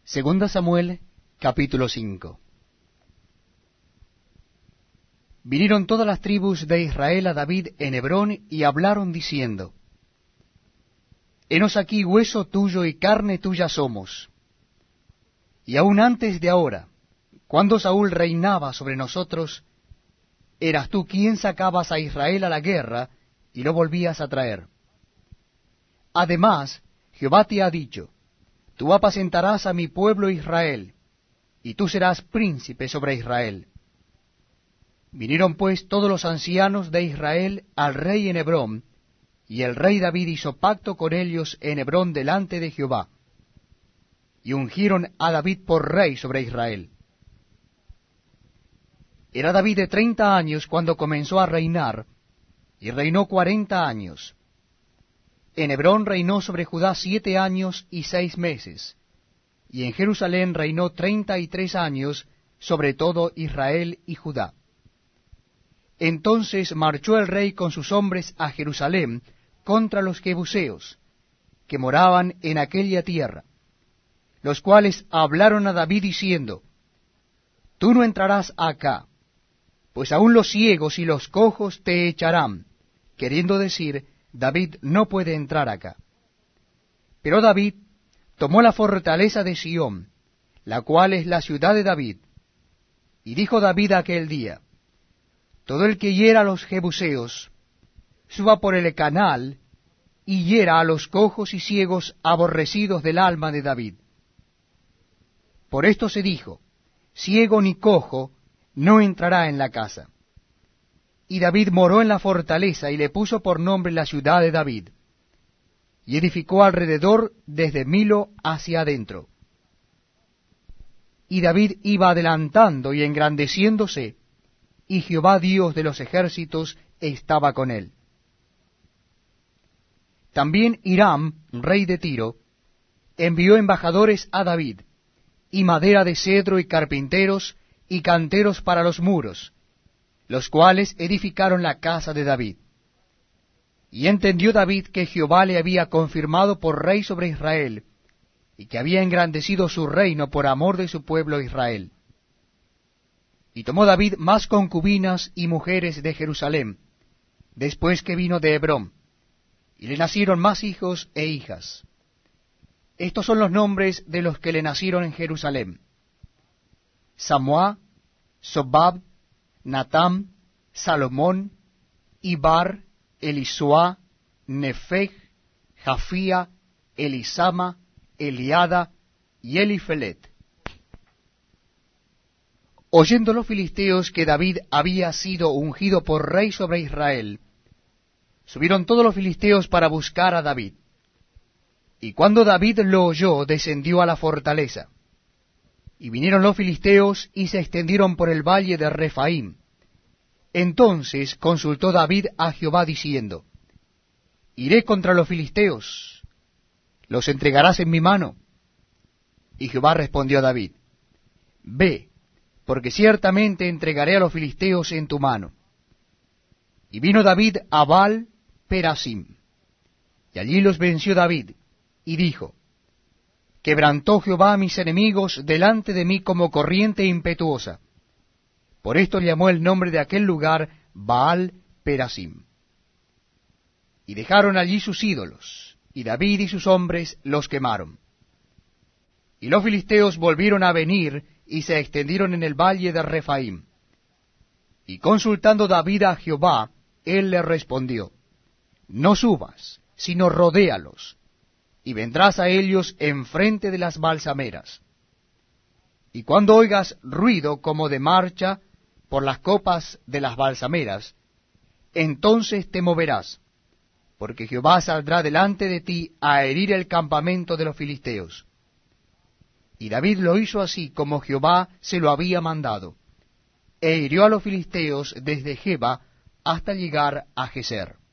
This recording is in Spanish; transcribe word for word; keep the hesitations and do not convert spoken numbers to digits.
Segunda Samuel, capítulo cinco. Vinieron todas las tribus de Israel a David en Hebrón, y hablaron diciendo: Henos aquí hueso tuyo y carne tuya somos. Y aun antes de ahora, cuando Saúl reinaba sobre nosotros, eras tú quien sacabas a Israel a la guerra, y lo volvías a traer. Además, Jehová te ha dicho: Tú apacentarás a mi pueblo Israel, y tú serás príncipe sobre Israel. Vinieron pues todos los ancianos de Israel al rey en Hebrón, y el rey David hizo pacto con ellos en Hebrón delante de Jehová, y ungieron a David por rey sobre Israel. Era David de treinta años cuando comenzó a reinar, y reinó cuarenta años. En Hebrón reinó sobre Judá siete años y seis meses, y en Jerusalén reinó treinta y tres años sobre todo Israel y Judá. Entonces marchó el rey con sus hombres a Jerusalén contra los jebuseos, que moraban en aquella tierra, los cuales hablaron a David diciendo: Tú no entrarás acá, pues aun los ciegos y los cojos te echarán, queriendo decir: David no puede entrar acá. Pero David tomó la fortaleza de Sión, la cual es la ciudad de David, y dijo David aquel día: Todo el que hiera a los jebuseos, suba por el canal, y hiera a los cojos y ciegos aborrecidos del alma de David. Por esto se dijo: Ciego ni cojo no entrará en la casa. Y David moró en la fortaleza, y le puso por nombre la ciudad de David, y edificó alrededor desde Milo hacia adentro. Y David iba adelantando y engrandeciéndose, y Jehová Dios de los ejércitos estaba con él. También Hiram, rey de Tiro, envió embajadores a David, y madera de cedro y carpinteros y canteros para los muros, los cuales edificaron la casa de David. Y entendió David que Jehová le había confirmado por rey sobre Israel, y que había engrandecido su reino por amor de su pueblo Israel. Y tomó David más concubinas y mujeres de Jerusalén, después que vino de Hebrón, y le nacieron más hijos e hijas. Estos son los nombres de los que le nacieron en Jerusalén: Samuá, Sobab, Natam, Salomón, Ibar, Elisuá, Nefeg, Jafía, Elisama, Eliada y Elifelet. Oyendo los filisteos que David había sido ungido por rey sobre Israel, subieron todos los filisteos para buscar a David. Y cuando David lo oyó, descendió a la fortaleza. Y vinieron los filisteos y se extendieron por el valle de Refaim. Entonces consultó David a Jehová diciendo: ¿Iré contra los filisteos? ¿Los entregarás en mi mano? Y Jehová respondió a David: Ve, porque ciertamente entregaré a los filisteos en tu mano. Y vino David a Baal Perasim, y allí los venció David, y dijo: Quebrantó Jehová a mis enemigos delante de mí como corriente impetuosa. Por esto llamó el nombre de aquel lugar Baal Perasim. Y dejaron allí sus ídolos, y David y sus hombres los quemaron. Y los filisteos volvieron a venir, y se extendieron en el valle de Refaim. Y consultando David a Jehová, él le respondió: No subas, sino rodéalos, y vendrás a ellos enfrente de las balsameras. Y cuando oigas ruido como de marcha por las copas de las balsameras, entonces te moverás, porque Jehová saldrá delante de ti a herir el campamento de los filisteos. Y David lo hizo así como Jehová se lo había mandado, e hirió a los filisteos desde Geba hasta llegar a Geser.